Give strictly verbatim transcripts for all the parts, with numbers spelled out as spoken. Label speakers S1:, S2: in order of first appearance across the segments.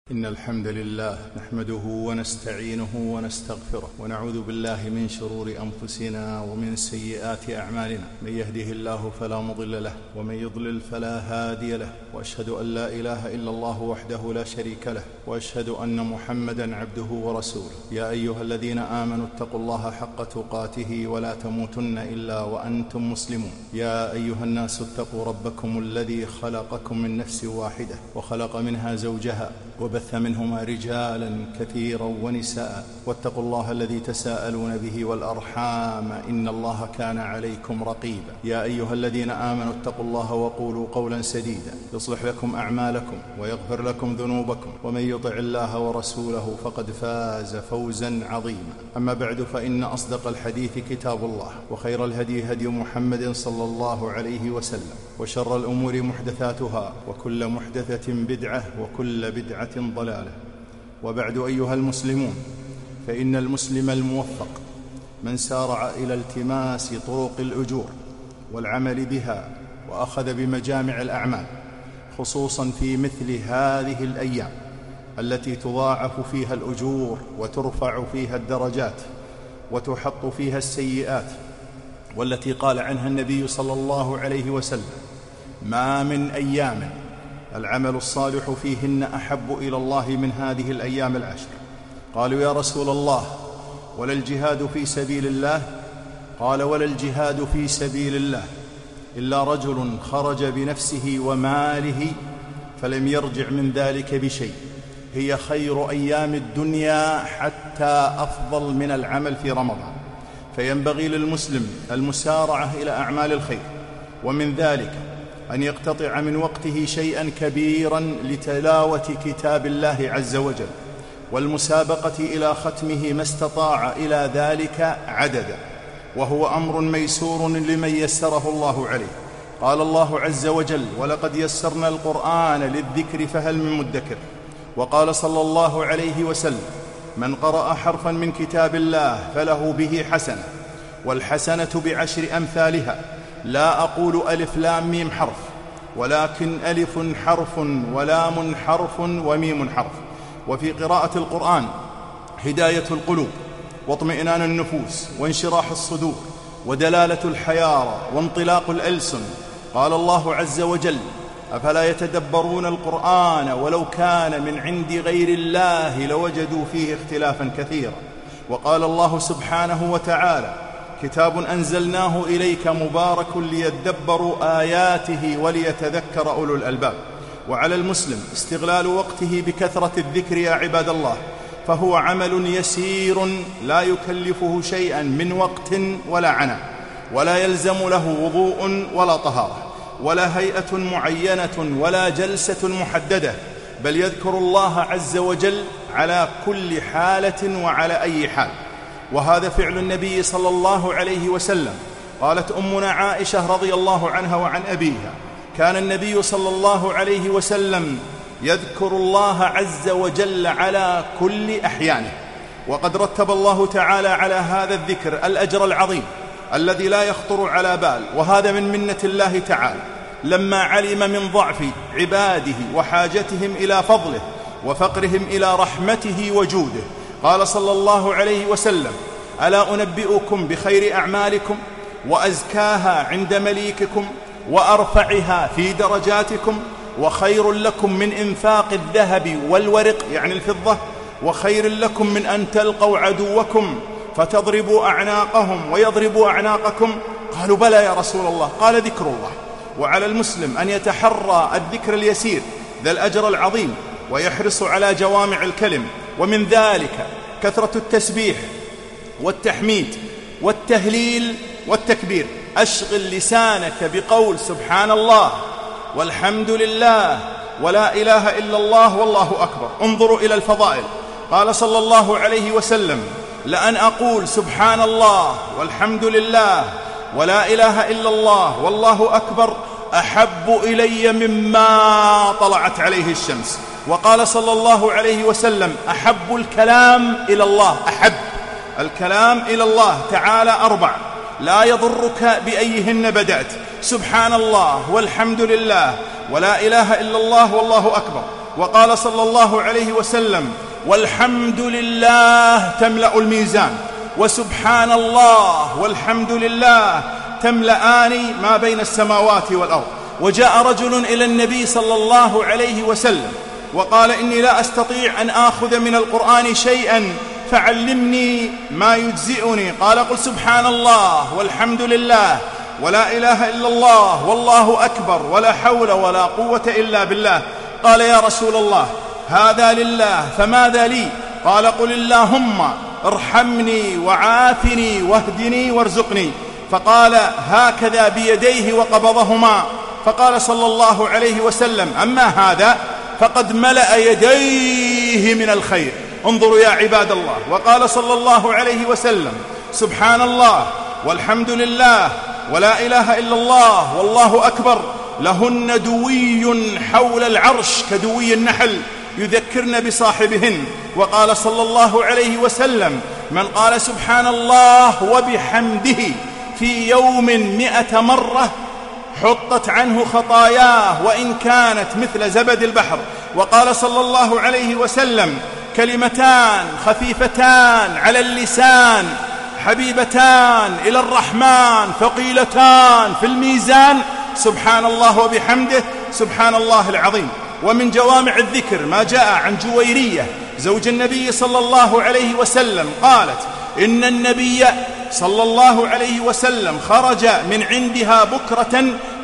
S1: إن الحمد لله نحمده ونستعينه ونستغفره ونعوذ بالله من شرور أنفسنا ومن سيئات أعمالنا. من يهده الله فلا مضل له ومن يضلل فلا هادي له، وأشهد أن لا إله إلا الله وحده لا شريك له، وأشهد أن محمدا عبده ورسوله. يا أيها الذين آمنوا اتقوا الله حق تقاته ولا تموتن إلا وأنتم مسلمون. يا أيها الناس اتقوا ربكم الذي خلقكم من نفس واحدة وخلق منها زوجها وبث منهما رجالا كثيرا ونساء، واتقوا الله الذي تساءلون به والأرحام إن الله كان عليكم رقيبا. يا أيها الذين آمنوا اتقوا الله وقولوا قولا سديدا يصلح لكم أعمالكم ويغفر لكم ذنوبكم، ومن يطع الله ورسوله فقد فاز فوزا عظيما. أما بعد، فإن أصدق الحديث كتاب الله، وخير الهدي هدي محمد صلى الله عليه وسلم، وشر الأمور محدثاتها، وكل محدثة بدعة، وكل بدعة ضلالة. وبعد، أيها المسلمون، فإن المسلم الموفق من سارع إلى التماس طرق الأجور والعمل بها وأخذ بمجامع الأعمال، خصوصا في مثل هذه الأيام التي تضاعف فيها الأجور وترفع فيها الدرجات وتحط فيها السيئات، والتي قال عنها النبي صلى الله عليه وسلم: ما من أيام العمل الصالح فيهن أحب إلى الله من هذه الأيام العشر. قالوا: يا رسول الله، ولا الجهاد في سبيل الله؟ قال: ولا الجهاد في سبيل الله إلا رجل خرج بنفسه وماله فلم يرجع من ذلك بشيء، هي خير أيام الدنيا حتى أفضل من العمل في رمضان. فينبغي للمسلم المسارعة إلى أعمال الخير، ومن ذلك أن يقتطع من وقته شيئا كبيرا لتلاوة كتاب الله عز وجل، والمسابقة إلى ختمه ما استطاع إلى ذلك عددا، وهو أمر ميسور لمن يسره الله عليه. قال الله عز وجل: ولقد يسرنا القرآن للذكر فهل من مدكر. وقال صلى الله عليه وسلم: من قرأ حرفا من كتاب الله فله به حسنة، والحسنة بعشر أمثالها، لا أقول ألف لام ميم حرف، ولكن ألف حرف ولام حرف وميم حرف. وفي قراءة القرآن هداية القلوب واطمئنان النفوس وانشراح الصدور ودلالة الحيارى وانطلاق الألسن. قال الله عز وجل: أفلا يتدبرون القرآن ولو كان من عند غير الله لوجدوا فيه اختلافا كثيرا. وقال الله سبحانه وتعالى: كتاب أنزلناه إليك مبارك ليدبروا آياته وليتذكر أولو الألباب. وعلى المسلم استغلال وقته بكثرة الذكر يا عباد الله، فهو عمل يسير لا يكلفه شيئا من وقت ولا عناء، ولا يلزم له وضوء ولا طهارة ولا هيئة معينة ولا جلسة محددة، بل يذكر الله عز وجل على كل حالة وعلى أي حال. وهذا فعل النبي صلى الله عليه وسلم. قالت أمنا عائشة رضي الله عنها وعن أبيها: كان النبي صلى الله عليه وسلم يذكر الله عز وجل على كل أحيانه. وقد رتب الله تعالى على هذا الذكر الأجر العظيم الذي لا يخطر على بال، وهذا من منة الله تعالى لما علم من ضعف عباده وحاجتهم إلى فضله وفقرهم إلى رحمته وجوده. قال صلى الله عليه وسلم: ألا أنبئكم بخير أعمالكم وأزكاها عند مليككم وأرفعها في درجاتكم، وخير لكم من إنفاق الذهب والورق يعني الفضة، وخير لكم من أن تلقوا عدوكم فتضربوا أعناقهم ويضربوا أعناقكم؟ قالوا: بلى يا رسول الله. قال: ذكر الله. وعلى المسلم أن يتحرى الذكر اليسير ذا الأجر العظيم ويحرص على جوامع الكلم، ومن ذلك كثرة التسبيح والتحميد والتهليل والتكبير. أشغل لسانك بقول سبحان الله والحمد لله ولا إله إلا الله والله أكبر. انظروا إلى الفضائل. قال صلى الله عليه وسلم: لأن أقول سبحان الله والحمد لله ولا إله إلا الله والله أكبر أحب إلي مما طلعت عليه الشمس. وقال صلى الله عليه وسلم: أحب الكلام إلى الله، أحب الكلام إلى الله تعالى أربع لا يضرك بأيهن بدأت: سبحان الله والحمد لله ولا إله إلا الله والله أكبر وقال صلى الله عليه وسلم: والحمد لله تملأ الميزان، وسبحان الله والحمد لله تملأان ما بين السماوات والأرض. وجاء رجل إلى النبي صلى الله عليه وسلم وقال: إني لا أستطيع أن آخذ من القرآن شيئا فعلمني ما يجزئني. قال: قل سبحان الله والحمد لله ولا إله إلا الله والله أكبر ولا حول ولا قوة إلا بالله. قال: يا رسول الله، هذا لله فماذا لي؟ قال: قل اللهم ارحمني وعافني واهدني وارزقني. فقال: هكذا بيديه وقبضهما. فقال صلى الله عليه وسلم: أما هذا فقد ملأ يديه من الخير. انظروا يا عباد الله. وقال صلى الله عليه وسلم: سبحان الله والحمد لله ولا إله إلا الله والله أكبر لهن دوي حول العرش كدوي النحل يذكرن بصاحبهن. وقال صلى الله عليه وسلم: من قال سبحان الله وبحمده في يوم مئة مرة حطت عنه خطاياه وإن كانت مثل زبد البحر. وقال صلى الله عليه وسلم: كلمتان خفيفتان على اللسان حبيبتان إلى الرحمن ثقيلتان في الميزان، سبحان الله وبحمده سبحان الله العظيم. ومن جوامع الذكر ما جاء عن جويرية زوج النبي صلى الله عليه وسلم قالت: إن النبي صلى الله عليه وسلم خرج من عندها بكرة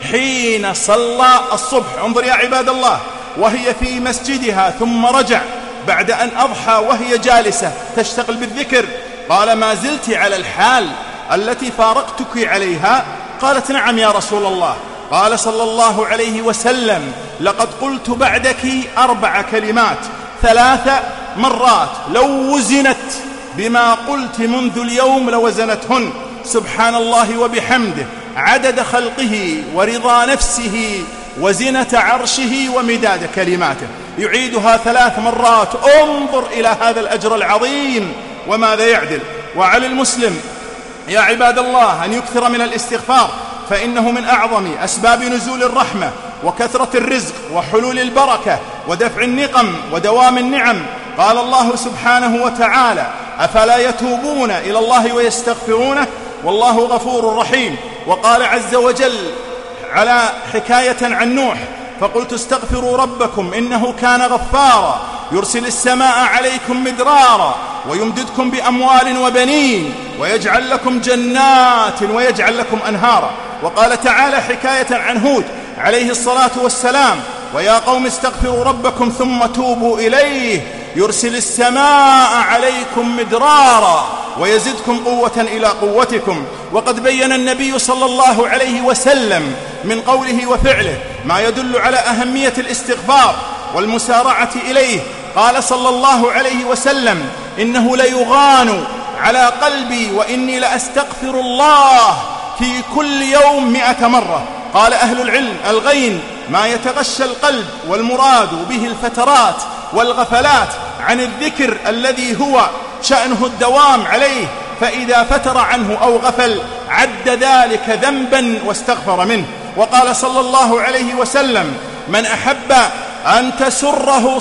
S1: حين صلى الصبح، انظر يا عباد الله، وهي في مسجدها، ثم رجع بعد أن أضحى وهي جالسة تشتغل بالذكر. قال: ما زلت على الحال التي فارقتك عليها؟ قالت: نعم يا رسول الله. قال صلى الله عليه وسلم: لقد قلت بعدك أربع كلمات ثلاث مرات لو وزنت بما قلت منذ اليوم لوزنتهن، سبحان الله وبحمده عدد خلقه ورضا نفسه وزنة عرشه ومداد كلماته. يعيدها ثلاث مرات. انظر إلى هذا الأجر العظيم وماذا يعدل. وعلى المسلم يا عباد الله أن يكثر من الاستغفار، فإنه من أعظم أسباب نزول الرحمة وكثرة الرزق وحلول البركة ودفع النقم ودوام النعم. قال الله سبحانه وتعالى: أفلا يتوبون إلى الله ويستغفرونه والله غفور رحيم. وقال عز وجل على حكاية عن نوح: فقلت استغفروا ربكم إنه كان غفارا يرسل السماء عليكم مدرارا ويمددكم بأموال وبنين ويجعل لكم جنات ويجعل لكم أنهارا. وقال تعالى حكاية عن هود عليه الصلاة والسلام: ويا قوم استغفروا ربكم ثم توبوا إليه يرسل السماء عليكم مدرارا ويزدكم قوة إلى قوتكم. وقد بين النبي صلى الله عليه وسلم من قوله وفعله ما يدل على أهمية الاستغفار والمسارعة إليه. قال صلى الله عليه وسلم: إنه ليغان على قلبي وإني لأستغفر الله في كل يوم مئة مرة. قال أهل العلم: الغين ما يتغشى القلب، والمراد به الفترات والغفلات عن الذكر الذي هو شأنه الدوام عليه، فإذا فتر عنه أو غفل عد ذلك ذنبا واستغفر منه. وقال صلى الله عليه وسلم: من أحب أن تسره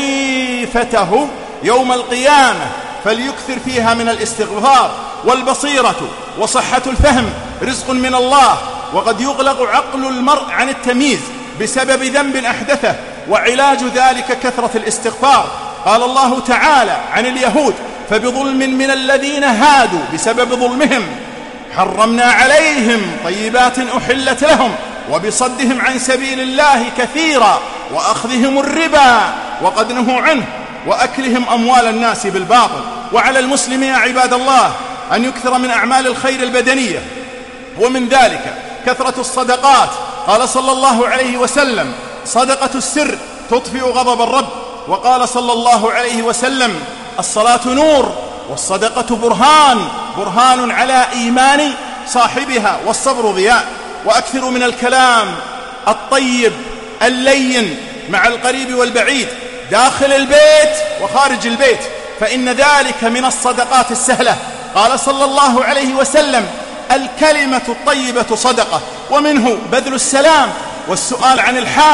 S1: صحيفته يوم القيامة فليكثر فيها من الاستغفار. والبصيرة وصحة الفهم رزق من الله، وقد يغلق عقل المرء عن التمييز بسبب ذنب أحدثه، وعلاج ذلك كثرة الاستغفار. قال الله تعالى عن اليهود: فبظلم من الذين هادوا بسبب ظلمهم حرمنا عليهم طيبات أحلت لهم وبصدهم عن سبيل الله كثيرا وأخذهم الربا وقد نهوا عنه وأكلهم أموال الناس بالباطل. وعلى المسلم يا عباد الله أن يكثر من أعمال الخير البدنية، ومن ذلك كثرة الصدقات. قال صلى الله عليه وسلم: صدقة السر تطفئ غضب الرب. وقال صلى الله عليه وسلم: الصلاة نور والصدقة برهان، برهان على إيمان صاحبها والصبر ضياء. وأكثر من الكلام الطيب اللين مع القريب والبعيد داخل البيت وخارج البيت، فإن ذلك من الصدقات السهلة. قال صلى الله عليه وسلم: الكلمة الطيبة صدقة. ومنه بذل السلام والسؤال عن الحال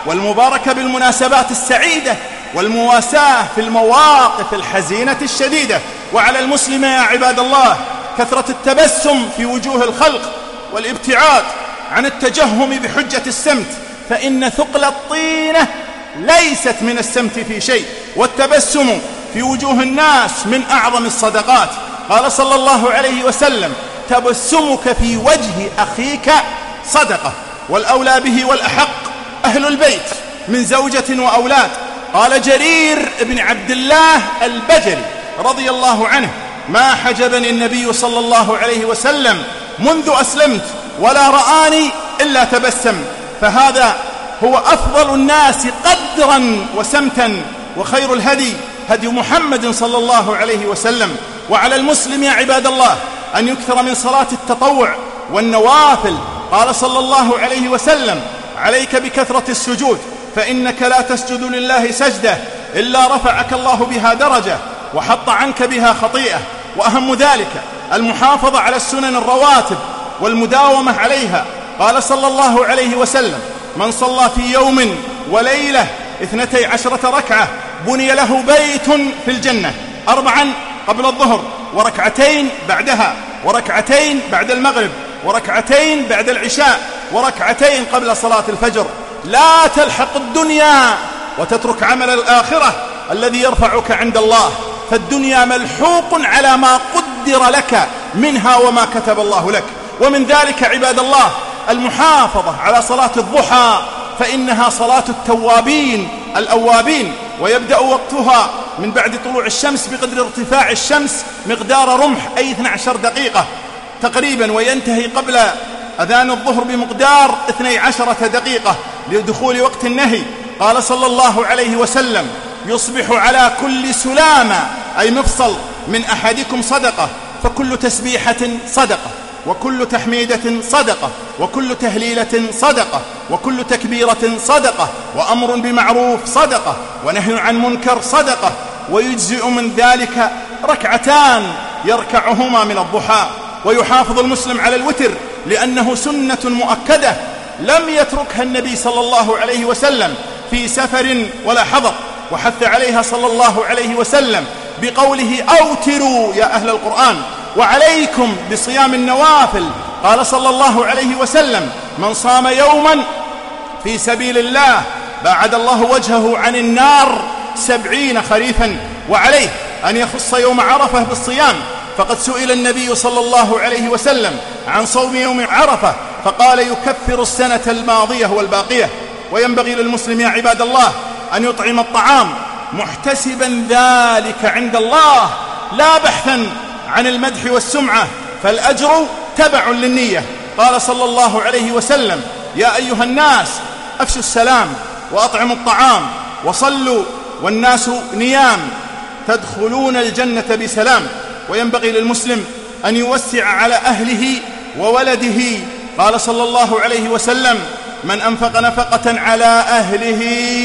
S1: والمباركة بالمناسبات السعيدة، والمواساة في المواقف الحزينة الشديدة. وعلى المسلم يا عباد الله كثرة التبسم في وجوه الخلق، والابتعاد عن التجهم بحجة السمت، فإن ثقل الطينة ليست من السمت في شيء، والتبسم في وجوه الناس من أعظم الصدقات. قال صلى الله عليه وسلم: تبسمك في وجه أخيك صدقة. والأولى به والأحق أهل البيت من زوجة وأولاد. قال جرير بن عبد الله البجلي رضي الله عنه: ما حجبني النبي صلى الله عليه وسلم منذ أسلمت ولا رآني إلا تبسم. فهذا هو أفضل الناس قدرا وسمتا، وخير الهدي هدي محمد صلى الله عليه وسلم. وعلى المسلم يا عباد الله أن يكثر من صلاة التطوع والنوافل. قال صلى الله عليه وسلم: عليك بكثرة السجود، فإنك لا تسجد لله سجدة إلا رفعك الله بها درجة وحط عنك بها خطيئة. وأهم ذلك المحافظة على السنن الرواتب والمداومة عليها. قال صلى الله عليه وسلم: من صلى في يوم وليلة اثنتي عشرة ركعة بني له بيت في الجنة، أربعا قبل الظهر، وركعتين بعدها، وركعتين بعد المغرب، وركعتين بعد العشاء، وركعتين قبل صلاة الفجر. لا تلحق الدنيا وتترك عمل الآخرة الذي يرفعك عند الله، فالدنيا ملحوق على ما قدر لك منها وما كتب الله لك. ومن ذلك عباد الله المحافظة على صلاة الضحى، فإنها صلاة التوابين الأوابين، ويبدأ وقتها من بعد طلوع الشمس بقدر ارتفاع الشمس مقدار رمح، أي اثنتي عشرة دقيقة تقريبا، وينتهي قبل أذان الظهر بمقدار اثنتي عشرة دقيقة لدخول وقت النهي. قال صلى الله عليه وسلم: يصبح على كل سلامة، أي مفصل، من أحدكم صدقة، فكل تسبيحة صدقة، وكل تحميدة صدقة، وكل تهليلة صدقة، وكل تكبيرة صدقة، وأمر بمعروف صدقة، ونهي عن منكر صدقة. ويجزئ من ذلك ركعتان يركعهما من الضحى. ويحافظ المسلم على الوتر لأنه سنة مؤكدة لم يتركها النبي صلى الله عليه وسلم في سفر ولا حضر، وحث عليها صلى الله عليه وسلم بقوله: أوتروا يا أهل القرآن، وعليكم بصيام النوافل. قال صلى الله عليه وسلم: من صام يوما في سبيل الله باعد الله وجهه عن النار سبعين خريفا. وعليه أن يخص يوم عرفة بالصيام، فقد سئل النبي صلى الله عليه وسلم عن صوم يوم عرفة فقال: يكفر السنة الماضية والباقية. وينبغي للمسلم يا عباد الله أن يطعم الطعام محتسبا ذلك عند الله، لا بحثا عن المدح والسمعة، فالأجر تبع للنية. قال صلى الله عليه وسلم: يا أيها الناس أفشوا السلام وأطعموا الطعام وصلوا والناس نيام تدخلون الجنة بسلام. وينبغي للمسلم أن يوسع على أهله وولده. قال صلى الله عليه وسلم: من أنفق نفقة على أهله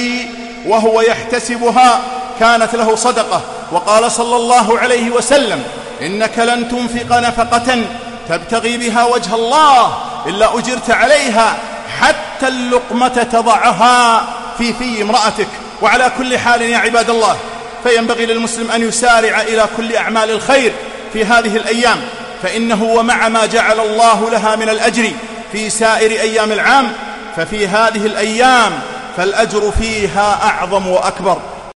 S1: وهو يحتسبها كانت له صدقة. وقال صلى الله عليه وسلم: إنك لن تنفق نفقة تبتغي بها وجه الله إلا أجرت عليها حتى اللقمة تضعها في في امرأتك. وعلى كل حال يا عباد الله فينبغي للمسلم أن يسارع إلى كل أعمال الخير في هذه الأيام، فإنه ومع ما جعل الله لها من الأجر في سائر أيام العام، ففي هذه الأيام فالأجر فيها أعظم وأكبر.